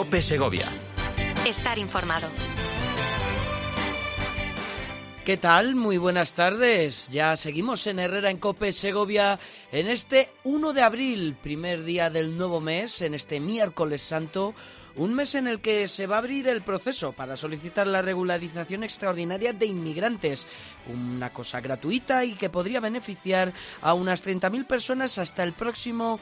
COPE Segovia. Estar informado. ¿Qué tal? Muy buenas tardes. Ya seguimos en Herrera en COPE Segovia en este 1 de abril, primer día del nuevo mes, en este miércoles santo, un mes en el que se va a abrir el proceso para solicitar la regularización extraordinaria de inmigrantes, una cosa gratuita y que podría beneficiar a unas 30.000 personas hasta el próximo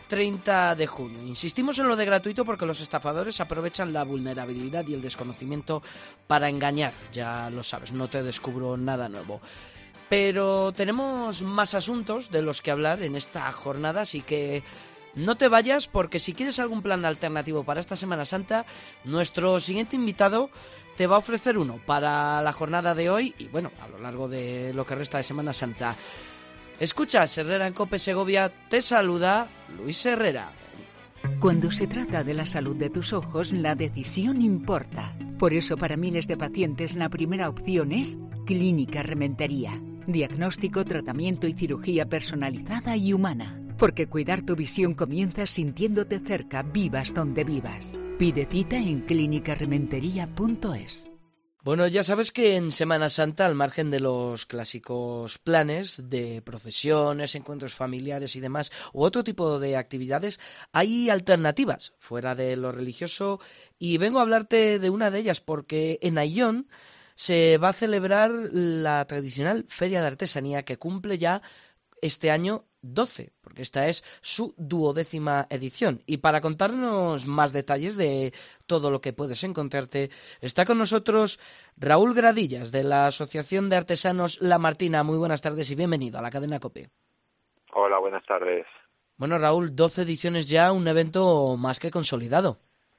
30 de junio. Insistimos en lo de gratuito porque los estafadores aprovechan la vulnerabilidad y el desconocimiento para engañar. Ya lo sabes, no te descubro nada nuevo. Pero tenemos más asuntos de los que hablar en esta jornada, así que no te vayas porque si quieres algún plan alternativo para esta Semana Santa, nuestro siguiente invitado te va a ofrecer uno para la jornada de hoy y bueno, a lo largo de lo que resta de Semana Santa. Escuchas Herrera en COPE Segovia, te saluda Luis Herrera. Cuando se trata de la salud de tus ojos, la decisión importa. Por eso para miles de pacientes la primera opción es Clínica Rementería. Diagnóstico, tratamiento y cirugía personalizada y humana. Porque cuidar tu visión comienza sintiéndote cerca, vivas donde vivas. Pide cita en clinicarementería.es. Bueno, ya sabes que en Semana Santa, al margen de los clásicos planes de procesiones, encuentros familiares y demás, u otro tipo de actividades, hay alternativas fuera de lo religioso y vengo a hablarte de una de ellas porque en Ayllón se va a celebrar la tradicional Feria de Artesanía que cumple ya este año 12, porque esta es su 12ª edición. Y para contarnos más detalles de todo lo que puedes encontrarte, está con nosotros Raúl Gradillas, de la Asociación de Artesanos La Martina. Muy buenas tardes y bienvenido a la cadena COPE. Hola, buenas tardes. Bueno, Raúl, 12 ediciones ya, un evento más que consolidado.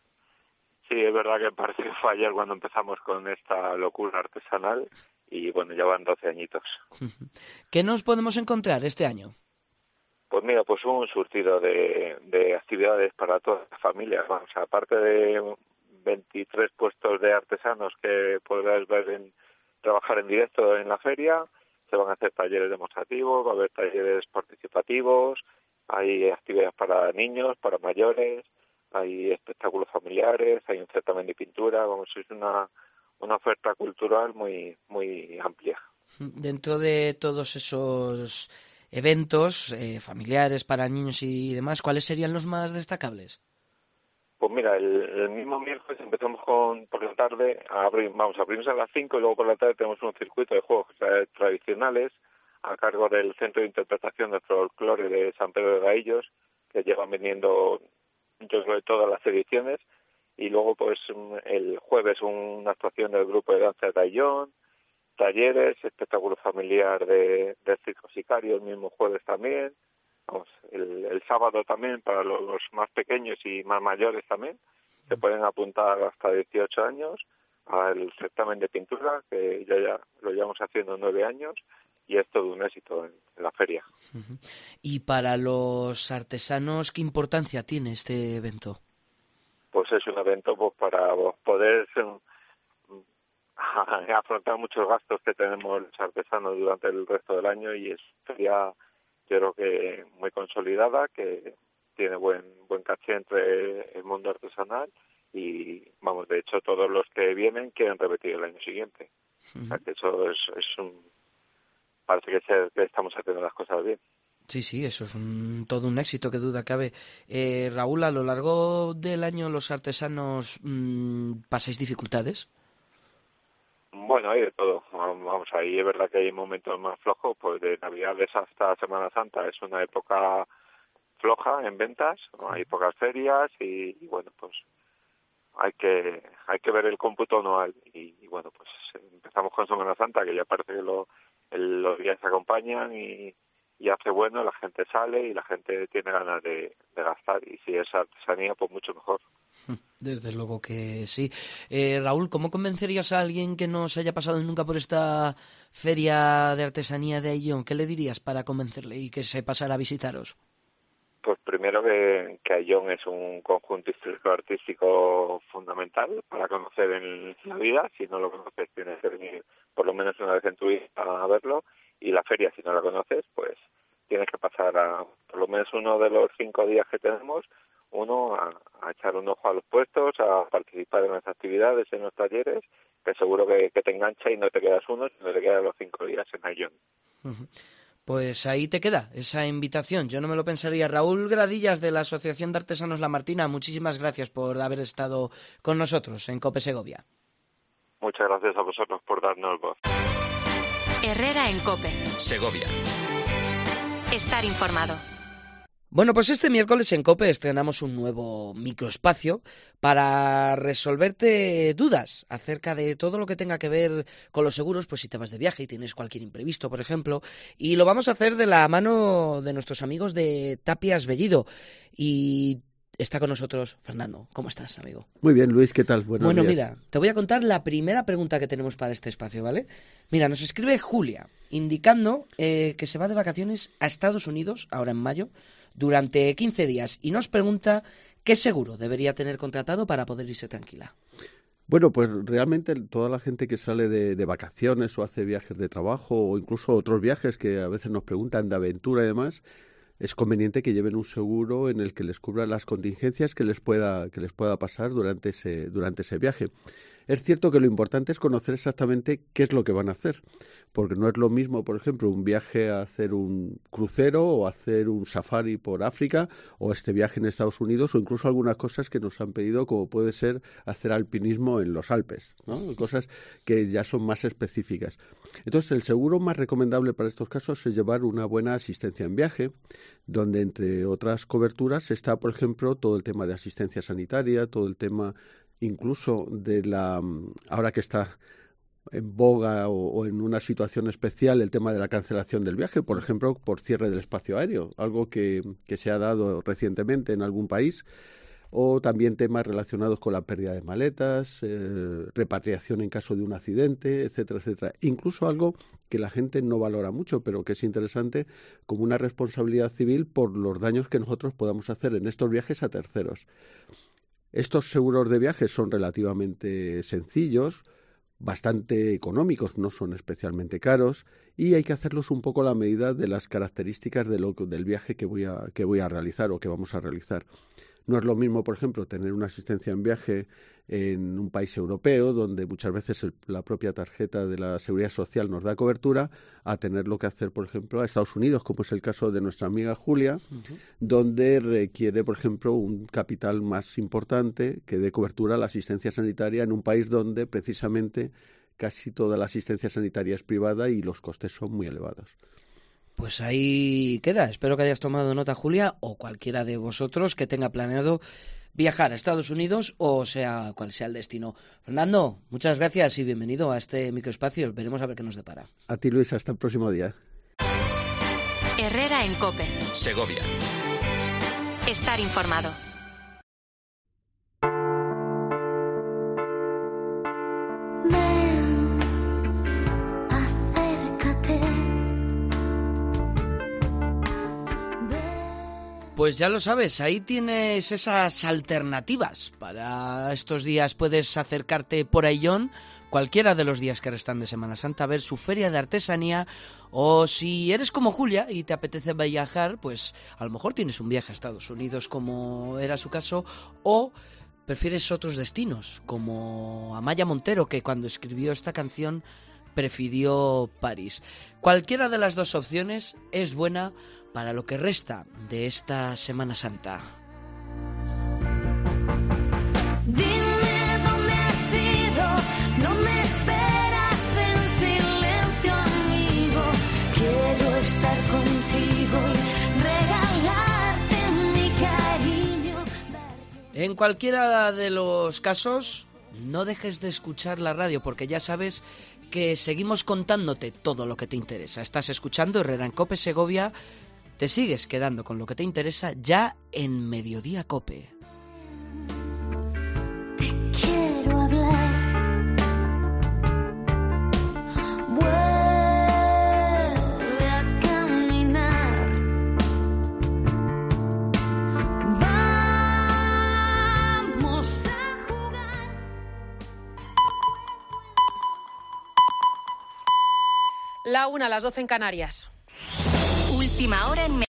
Sí, es verdad que parece que fue ayer cuando empezamos con esta locura artesanal y bueno, ya van 12 añitos. ¿Qué nos podemos encontrar este año? Pues mira, pues un surtido de actividades para todas las familias. Vamos, aparte de 23 puestos de artesanos que podrás ver trabajar en directo en la feria, se van a hacer talleres demostrativos, va a haber talleres participativos, hay actividades para niños, para mayores, hay espectáculos familiares, hay un certamen de pintura. Vamos, es una oferta cultural muy muy amplia. Dentro de todos esos eventos familiares para niños y demás, ¿cuáles serían los más destacables? Pues mira, el mismo miércoles empezamos por la tarde, abrimos a las 5 y luego por la tarde tenemos un circuito de juegos tradicionales a cargo del Centro de Interpretación del Folclore de San Pedro de Gaillos, que llevan viniendo yo creo de todas las ediciones, y luego pues el jueves una actuación del grupo de danza de Ayllón, talleres, espectáculo familiar del Circo Sicario el mismo jueves también. Vamos, el sábado también para los más pequeños y más mayores también se pueden apuntar hasta 18 años al certamen de pintura que ya lo llevamos haciendo 9 años y es todo un éxito en la feria. Y para los artesanos, ¿qué importancia tiene este evento? Pues es un evento pues para poder afrontar muchos gastos que tenemos los artesanos durante el resto del año y es feria yo creo que muy consolidada, que tiene buen caché entre el mundo artesanal y vamos, de hecho todos los que vienen quieren repetir el año siguiente. O sea que eso parece que estamos haciendo las cosas bien. Sí, eso es todo un éxito, que duda cabe. Raúl, a lo largo del año los artesanos ¿pasáis dificultades? Bueno, hay de todo. Vamos, ahí es verdad que hay momentos más flojos, pues de Navidades hasta Semana Santa es una época floja en ventas, ¿no? Hay pocas ferias y bueno, pues hay que ver el cómputo anual y bueno, pues empezamos con Semana Santa, que ya parece que los días se acompañan y hace bueno, la gente sale y la gente tiene ganas de gastar y si es artesanía, pues mucho mejor. Desde luego que sí. Raúl, ¿cómo convencerías a alguien que no se haya pasado nunca por esta feria de artesanía de Ayllón? ¿Qué le dirías para convencerle y que se pasara a visitaros? Pues primero que Ayllón es un conjunto histórico-artístico fundamental para conocer en la vida. Si no lo conoces, tienes que venir por lo menos una vez en tu vida a verlo. Y la feria, si no la conoces, pues tienes que pasar por lo menos uno de los 5 días que tenemos, uno a echar un ojo a los puestos, a participar en las actividades, en los talleres, que seguro que te engancha y no te quedas uno, sino te quedas los 5 días en Ayllón. Pues ahí te queda esa invitación, yo no me lo pensaría. Raúl Gradillas, de la Asociación de Artesanos La Martina, muchísimas gracias por haber estado con nosotros en COPE Segovia. Muchas gracias a vosotros por darnos voz. Herrera en COPE Segovia. Estar informado. Bueno, pues este miércoles en COPE estrenamos un nuevo microespacio para resolverte dudas acerca de todo lo que tenga que ver con los seguros, pues si te vas de viaje y tienes cualquier imprevisto, por ejemplo, y lo vamos a hacer de la mano de nuestros amigos de Tapias Bellido. Y está con nosotros Fernando. ¿Cómo estás, amigo? Muy bien, Luis, ¿qué tal? Buenos días. Mira, te voy a contar la primera pregunta que tenemos para este espacio, ¿vale? Mira, nos escribe Julia, indicando que se va de vacaciones a Estados Unidos, ahora en mayo, durante 15 días, y nos pregunta qué seguro debería tener contratado para poder irse tranquila. Bueno, pues realmente toda la gente que sale de vacaciones o hace viajes de trabajo o incluso otros viajes que a veces nos preguntan de aventura y demás, es conveniente que lleven un seguro en el que les cubra las contingencias que les pueda pasar durante ese viaje. Es cierto que lo importante es conocer exactamente qué es lo que van a hacer, porque no es lo mismo, por ejemplo, un viaje a hacer un crucero o hacer un safari por África o este viaje en Estados Unidos o incluso algunas cosas que nos han pedido, como puede ser hacer alpinismo en los Alpes, ¿no? Cosas que ya son más específicas. Entonces, el seguro más recomendable para estos casos es llevar una buena asistencia en viaje, donde entre otras coberturas está, por ejemplo, todo el tema de asistencia sanitaria, todo el tema incluso ahora que está en boga o en una situación especial, el tema de la cancelación del viaje, por ejemplo, por cierre del espacio aéreo, algo que se ha dado recientemente en algún país, o también temas relacionados con la pérdida de maletas, repatriación en caso de un accidente, etcétera, etcétera. Incluso algo que la gente no valora mucho, pero que es interesante, como una responsabilidad civil por los daños que nosotros podamos hacer en estos viajes a terceros. Estos seguros de viaje son relativamente sencillos, bastante económicos, no son especialmente caros, y hay que hacerlos un poco a la medida de las características del viaje que voy a realizar o que vamos a realizar. No es lo mismo, por ejemplo, tener una asistencia en viaje en un país europeo, donde muchas veces la propia tarjeta de la Seguridad Social nos da cobertura, a tenerlo que hacer, por ejemplo, a Estados Unidos, como es el caso de nuestra amiga Julia, donde requiere, por ejemplo, un capital más importante que dé cobertura a la asistencia sanitaria en un país donde precisamente casi toda la asistencia sanitaria es privada y los costes son muy elevados. Pues ahí queda. Espero que hayas tomado nota, Julia, o cualquiera de vosotros que tenga planeado viajar a Estados Unidos o sea cual sea el destino. Fernando, muchas gracias y bienvenido a este microespacio. Veremos a ver qué nos depara. A ti, Luis, hasta el próximo día. Herrera en COPE Segovia. Estar informado. Pues ya lo sabes, ahí tienes esas alternativas para estos días. Puedes acercarte por Ayllón cualquiera de los días que restan de Semana Santa a ver su feria de artesanía, o si eres como Julia y te apetece viajar, pues a lo mejor tienes un viaje a Estados Unidos como era su caso, o prefieres otros destinos como Amaya Montero, que cuando escribió esta canción prefirió París. Cualquiera de las dos opciones es buena para lo que resta de esta Semana Santa. Dime dónde has ido, dónde esperas en silencio, amigo. Quiero estar contigo y regalarte mi cariño. En cualquiera de los casos, no dejes de escuchar la radio, porque ya sabes que seguimos contándote todo lo que te interesa. Estás escuchando Herrera en COPE Segovia. Te sigues quedando con lo que te interesa ya en Mediodía COPE. Te quiero hablar. Vuelve a caminar. Vamos a jugar. La 1, las 12 en Canarias. Última hora en